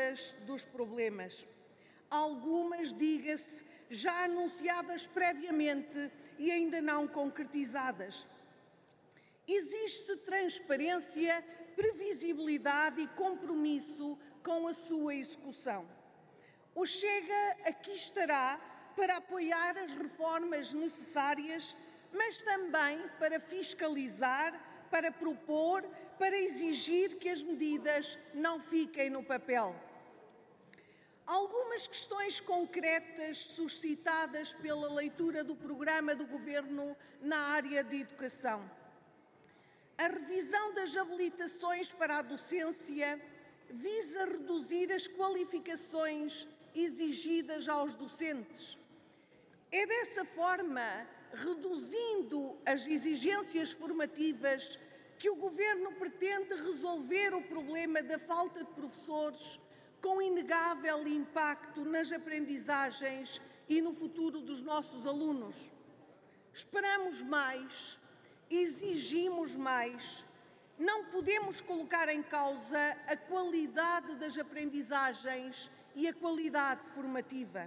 causas dos problemas. Algumas, diga-se, já anunciadas previamente e ainda não concretizadas. Existe transparência, previsibilidade e compromisso com a sua execução. O Chega aqui estará para apoiar as reformas necessárias, mas também para fiscalizar, para propor, para exigir que as medidas não fiquem no papel. Algumas questões concretas suscitadas pela leitura do programa do Governo na área de educação. A revisão das habilitações para a docência visa reduzir as qualificações exigidas aos docentes. É dessa forma, reduzindo as exigências formativas, que o Governo pretende resolver o problema da falta de professores com inegável impacto nas aprendizagens e no futuro dos nossos alunos. Esperamos mais, exigimos mais. Não podemos colocar em causa a qualidade das aprendizagens e a qualidade formativa.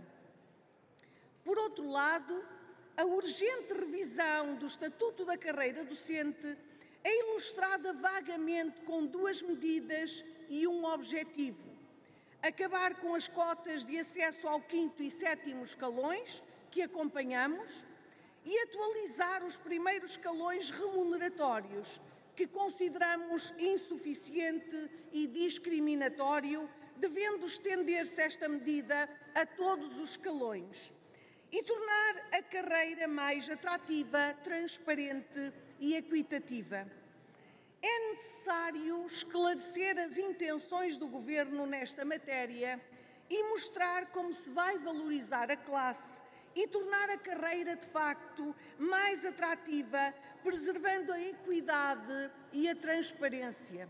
Por outro lado, a urgente revisão do Estatuto da Carreira Docente é ilustrada vagamente com duas medidas e um objetivo: acabar com as cotas de acesso ao 5º e 7º escalões, que acompanhamos, e atualizar os primeiros escalões remuneratórios, que consideramos insuficiente e discriminatório, devendo estender-se esta medida a todos os escalões e tornar a carreira mais atrativa, transparente e equitativa. É necessário esclarecer as intenções do Governo nesta matéria e mostrar como se vai valorizar a classe e tornar a carreira, de facto, mais atrativa, preservando a equidade e a transparência.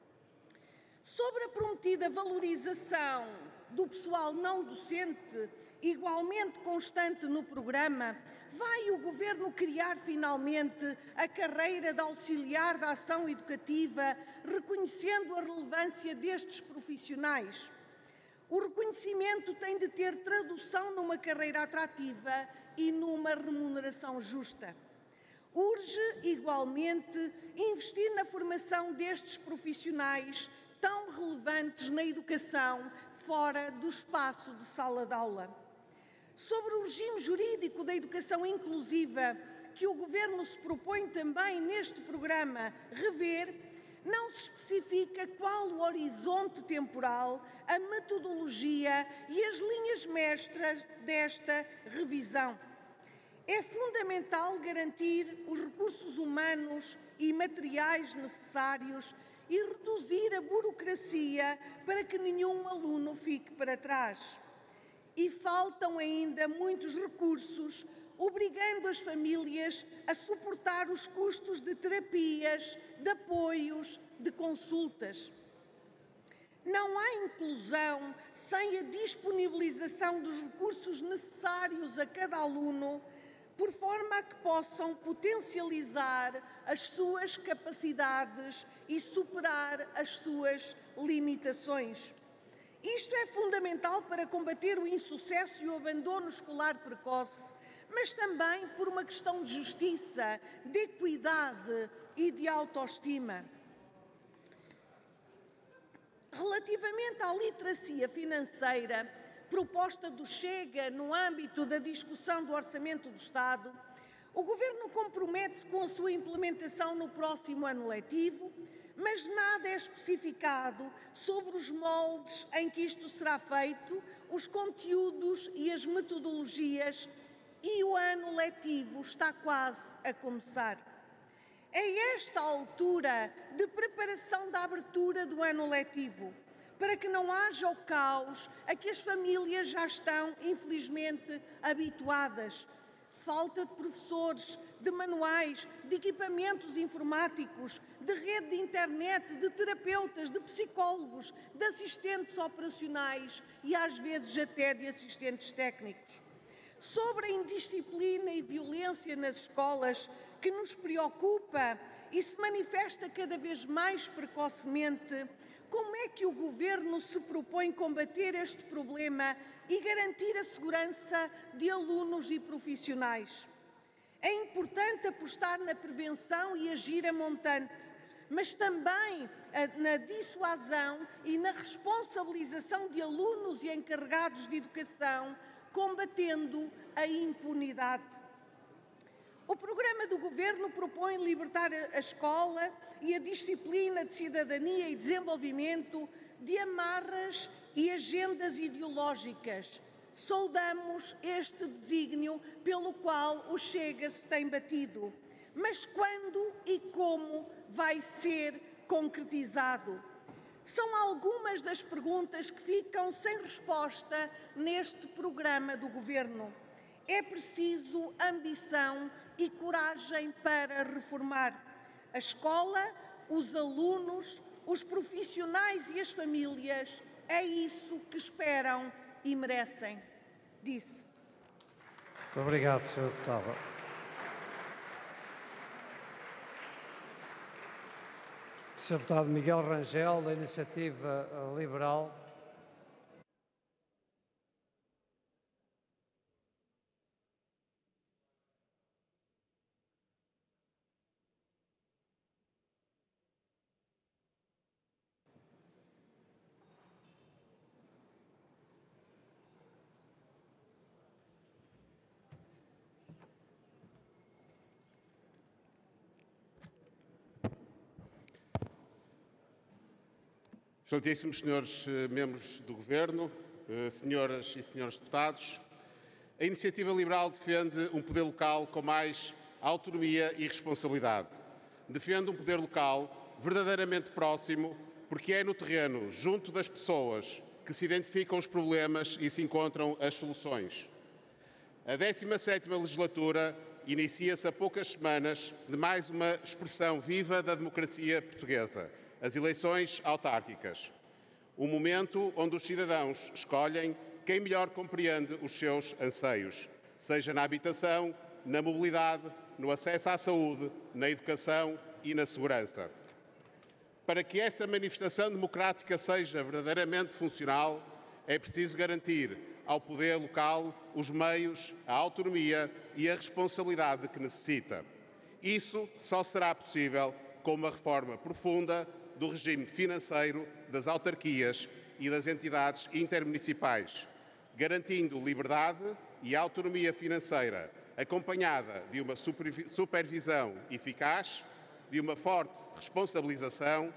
Sobre a prometida valorização do pessoal não docente, igualmente constante no programa, vai o Governo criar finalmente a carreira de auxiliar da ação educativa, reconhecendo a relevância destes profissionais? O reconhecimento tem de ter tradução numa carreira atrativa e numa remuneração justa. Urge, igualmente, investir na formação destes profissionais tão relevantes na educação fora do espaço de sala de aula. Sobre o regime jurídico da educação inclusiva, que o Governo se propõe também neste programa rever, não se especifica qual o horizonte temporal, a metodologia e as linhas mestras desta revisão. É fundamental garantir os recursos humanos e materiais necessários e reduzir a burocracia para que nenhum aluno fique para trás. E faltam ainda muitos recursos, obrigando as famílias a suportar os custos de terapias, de apoios, de consultas. Não há inclusão sem a disponibilização dos recursos necessários a cada aluno, por forma a que possam potencializar as suas capacidades e superar as suas limitações. Isto é fundamental para combater o insucesso e o abandono escolar precoce, mas também por uma questão de justiça, de equidade e de autoestima. Relativamente à literacia financeira, proposta do Chega no âmbito da discussão do Orçamento do Estado, o Governo compromete-se com a sua implementação no próximo ano letivo, mas nada é especificado sobre os moldes em que isto será feito, os conteúdos e as metodologias, e o ano letivo está quase a começar. É esta a altura de preparação da abertura do ano letivo, para que não haja o caos a que as famílias já estão, infelizmente, habituadas. Falta de professores, de manuais, de equipamentos informáticos, de rede de internet, de terapeutas, de psicólogos, de assistentes operacionais e, às vezes, até de assistentes técnicos. Sobre a indisciplina e violência nas escolas, que nos preocupa e se manifesta cada vez mais precocemente, como é que o Governo se propõe combater este problema e garantir a segurança de alunos e profissionais? É importante apostar na prevenção e agir a montante, mas também na dissuasão e na responsabilização de alunos e encarregados de educação, combatendo a impunidade. O programa do Governo propõe libertar a escola e a disciplina de cidadania e desenvolvimento de amarras e agendas ideológicas. Saudamos este desígnio pelo qual o Chega se tem batido. Mas quando e como vai ser concretizado? São algumas das perguntas que ficam sem resposta neste programa do Governo. É preciso ambição e coragem para reformar a escola, os alunos, os profissionais e as famílias. É isso que esperam e merecem, disse. Muito obrigado, Sr. Deputado. Sr. Deputado Miguel Rangel, da Iniciativa Liberal. Excelentíssimos senhores membros do Governo, senhoras e senhores deputados, a Iniciativa Liberal defende um poder local com mais autonomia e responsabilidade. Defende um poder local verdadeiramente próximo, porque é no terreno, junto das pessoas, que se identificam os problemas e se encontram as soluções. A 17ª legislatura inicia-se a poucas semanas de mais uma expressão viva da democracia portuguesa, as eleições autárquicas. O momento onde os cidadãos escolhem quem melhor compreende os seus anseios, seja na habitação, na mobilidade, no acesso à saúde, na educação e na segurança. Para que essa manifestação democrática seja verdadeiramente funcional, é preciso garantir ao poder local os meios, a autonomia e a responsabilidade que necessita. Isso só será possível com uma reforma profunda do regime financeiro das autarquias e das entidades intermunicipais, garantindo liberdade e autonomia financeira, acompanhada de uma supervisão eficaz, de uma forte responsabilização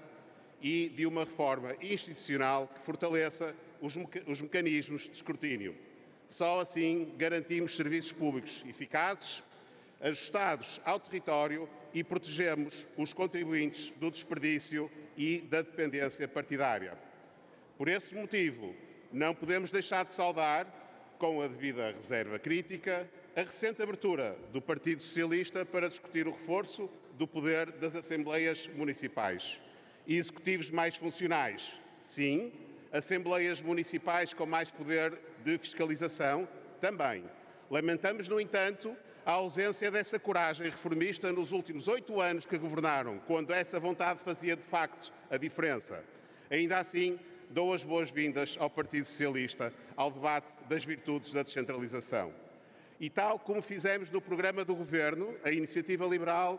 e de uma reforma institucional que fortaleça os mecanismos de escrutínio. Só assim garantimos serviços públicos eficazes, ajustados ao território e protegemos os contribuintes do desperdício e da dependência partidária. Por esse motivo, não podemos deixar de saudar, com a devida reserva crítica, a recente abertura do Partido Socialista para discutir o reforço do poder das Assembleias Municipais. E executivos mais funcionais, sim. Assembleias Municipais com mais poder de fiscalização, também. Lamentamos, no entanto, a ausência dessa coragem reformista nos últimos 8 anos que governaram, quando essa vontade fazia de facto a diferença. Ainda assim, dou as boas-vindas ao Partido Socialista ao debate das virtudes da descentralização. E tal como fizemos no programa do Governo, a Iniciativa Liberal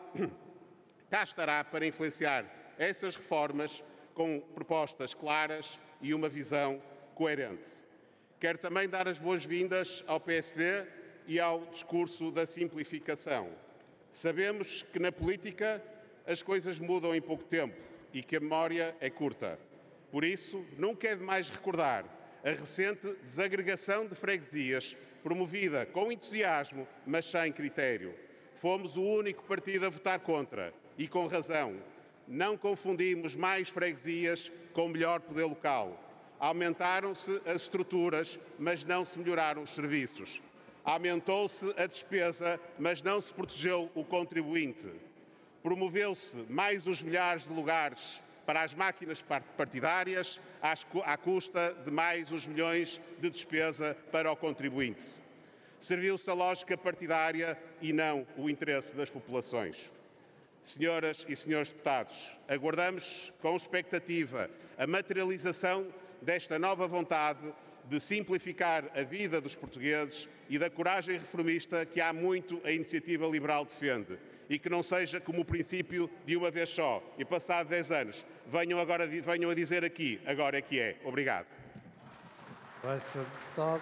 cá estará para influenciar essas reformas com propostas claras e uma visão coerente. Quero também dar as boas-vindas ao PSD e ao discurso da simplificação. Sabemos que na política as coisas mudam em pouco tempo e que a memória é curta. Por isso, nunca é demais recordar a recente desagregação de freguesias promovida com entusiasmo, mas sem critério. Fomos o único partido a votar contra e com razão. Não confundimos mais freguesias com melhor poder local. Aumentaram-se as estruturas, mas não se melhoraram os serviços. Aumentou-se a despesa, mas não se protegeu o contribuinte. Promoveu-se mais os milhares de lugares para as máquinas partidárias, à custa de mais os milhões de despesa para o contribuinte. Serviu-se a lógica partidária e não o interesse das populações. Senhoras e senhores deputados, aguardamos com expectativa a materialização desta nova vontade de simplificar a vida dos portugueses e da coragem reformista que há muito a Iniciativa Liberal defende. E que não seja como o princípio de uma vez só e passado 10 anos venham a dizer aqui, agora é que é. Obrigado. Vai ser deputado.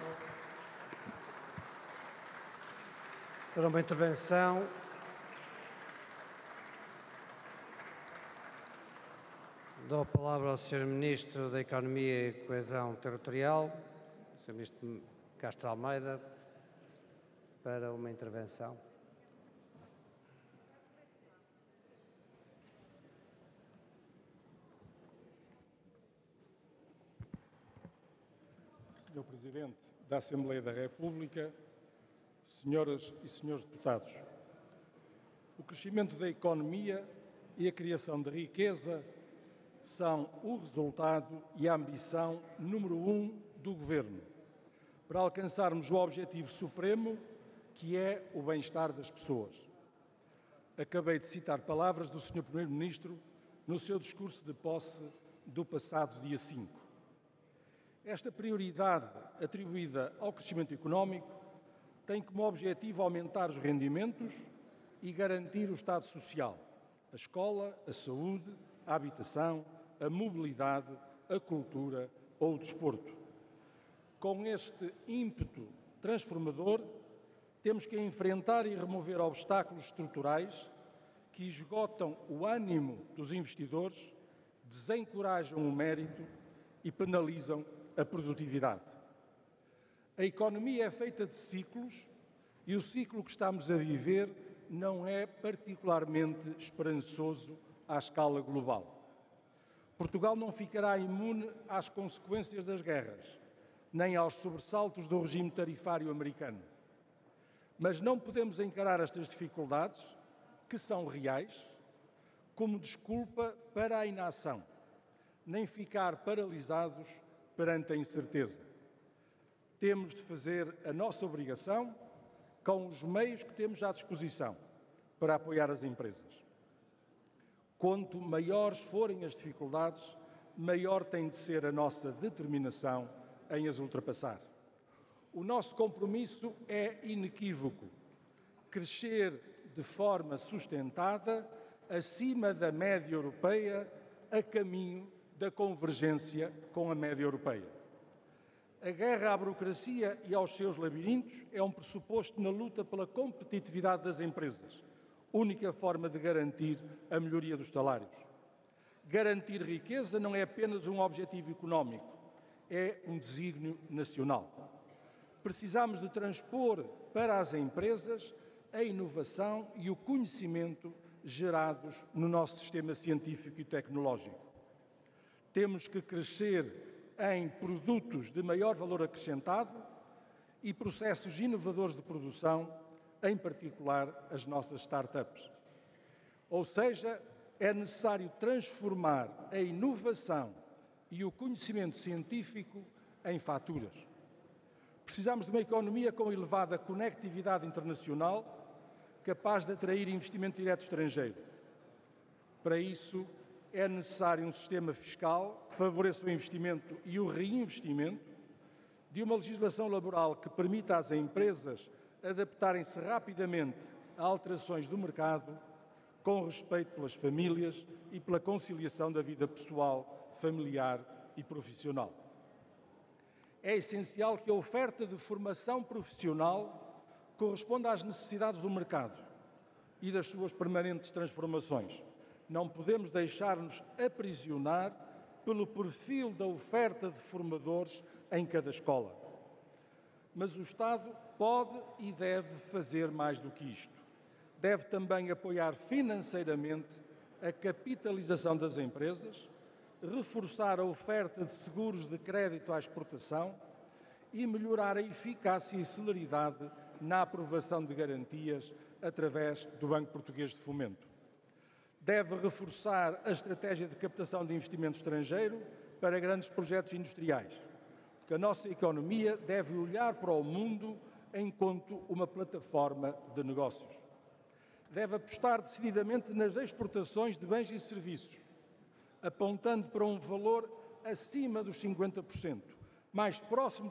Para uma intervenção, dou a palavra ao Sr. Ministro da Economia e Coesão Territorial, Sr. Ministro Castro Almeida, para uma intervenção. Senhor Presidente da Assembleia da República, senhoras e senhores deputados, o crescimento da economia e a criação de riqueza são o resultado e a ambição número 1 do Governo, para alcançarmos o objetivo supremo, que é o bem-estar das pessoas. Acabei de citar palavras do Sr. Primeiro-Ministro no seu discurso de posse do passado dia 5. Esta prioridade atribuída ao crescimento económico tem como objetivo aumentar os rendimentos e garantir o Estado social, a escola, a saúde, a habitação, a mobilidade, a cultura ou o desporto. Com este ímpeto transformador, temos que enfrentar e remover obstáculos estruturais que esgotam o ânimo dos investidores, desencorajam o mérito e penalizam a produtividade. A economia é feita de ciclos e o ciclo que estamos a viver não é particularmente esperançoso à escala global. Portugal não ficará imune às consequências das guerras, nem aos sobressaltos do regime tarifário americano. Mas não podemos encarar estas dificuldades, que são reais, como desculpa para a inação, nem ficar paralisados perante a incerteza. Temos de fazer a nossa obrigação com os meios que temos à disposição para apoiar as empresas. Quanto maiores forem as dificuldades, maior tem de ser a nossa determinação em as ultrapassar. O nosso compromisso é inequívoco: crescer de forma sustentada acima da média europeia, a caminho da convergência com a média europeia. A guerra à burocracia e aos seus labirintos é um pressuposto na luta pela competitividade das empresas, única forma de garantir a melhoria dos salários. Garantir riqueza não é apenas um objetivo económico, é um desígnio nacional. Precisamos de transpor para as empresas a inovação e o conhecimento gerados no nosso sistema científico e tecnológico. Temos que crescer em produtos de maior valor acrescentado e processos inovadores de produção, em particular as nossas startups. Ou seja, é necessário transformar a inovação e o conhecimento científico em faturas. Precisamos de uma economia com elevada conectividade internacional, capaz de atrair investimento direto estrangeiro. Para isso, é necessário um sistema fiscal que favoreça o investimento e o reinvestimento, de uma legislação laboral que permita às empresas adaptarem-se rapidamente a alterações do mercado, com respeito pelas famílias e pela conciliação da vida pessoal, familiar e profissional. É essencial que a oferta de formação profissional corresponda às necessidades do mercado e das suas permanentes transformações. Não podemos deixar-nos aprisionar pelo perfil da oferta de formadores em cada escola. Mas o Estado pode e deve fazer mais do que isto. Deve também apoiar financeiramente a capitalização das empresas, reforçar a oferta de seguros de crédito à exportação e melhorar a eficácia e celeridade na aprovação de garantias através do Banco Português de Fomento. Deve reforçar a estratégia de captação de investimento estrangeiro para grandes projetos industriais, porque a nossa economia deve olhar para o mundo enquanto uma plataforma de negócios. Deve apostar decididamente nas exportações de bens e serviços, apontando para um valor acima dos 50%, mais próximo